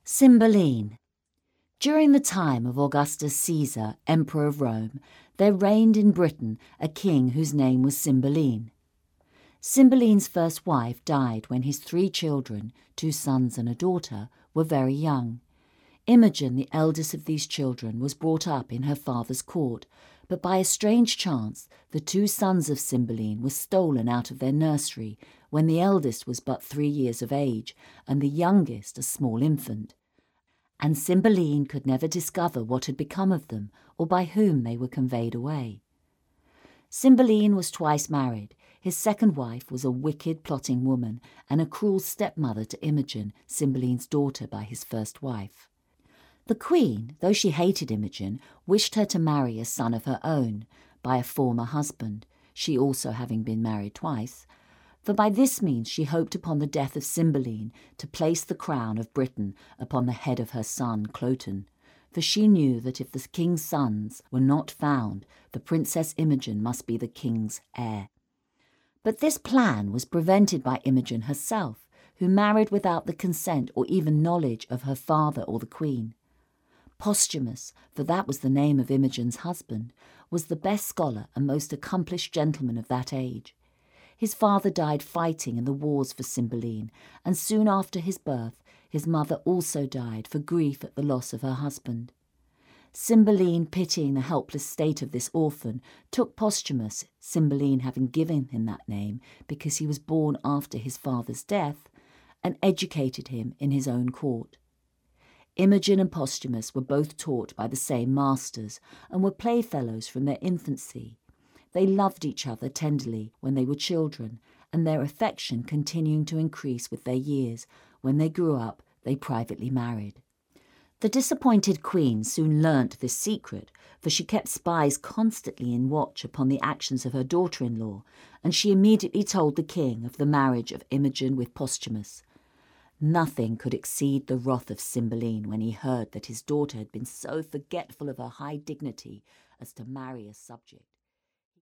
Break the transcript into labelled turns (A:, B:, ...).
A: Cymbeline. During the time of Augustus Caesar, Emperor of Rome, there reigned in Britain a king whose name was Cymbeline. Cymbeline's first wife died when his 3 children, 2 sons and a daughter, were very young. Imogen, the eldest of these children, was brought up in her father's court, but by a strange chance the 2 sons of Cymbeline were stolen out of their nursery when the eldest was but 3 years of age and the youngest a small infant. And Cymbeline could never discover what had become of them or by whom they were conveyed away. Cymbeline was twice married. His second wife was a wicked, plotting woman and a cruel stepmother to Imogen, Cymbeline's daughter by his first wife. The queen, though she hated Imogen, wished her to marry a son of her own by a former husband, she also having been married twice, for by this means she hoped upon the death of Cymbeline to place the crown of Britain upon the head of her son Cloten, for she knew that if the king's sons were not found, the Princess Imogen must be the king's heir. But this plan was prevented by Imogen herself, who married without the consent or even knowledge of her father or the queen. Posthumus, for that was the name of Imogen's husband, was the best scholar and most accomplished gentleman of that age. His father died fighting in the wars for Cymbeline, and soon after his birth his mother also died for grief at the loss of her husband. Cymbeline, pitying the helpless state of this orphan, took Posthumus, Cymbeline having given him that name because he was born after his father's death, and educated him in his own court. Imogen and Posthumus were both taught by the same masters and were playfellows from their infancy. They loved each other tenderly when they were children, and their affection continuing to increase with their years. When they grew up, they privately married. The disappointed queen soon learnt this secret, for she kept spies constantly in watch upon the actions of her daughter-in-law, and she immediately told the king of the marriage of Imogen with Posthumus. Nothing could exceed the wrath of Cymbeline when he heard that his daughter had been so forgetful of her high dignity as to marry a subject.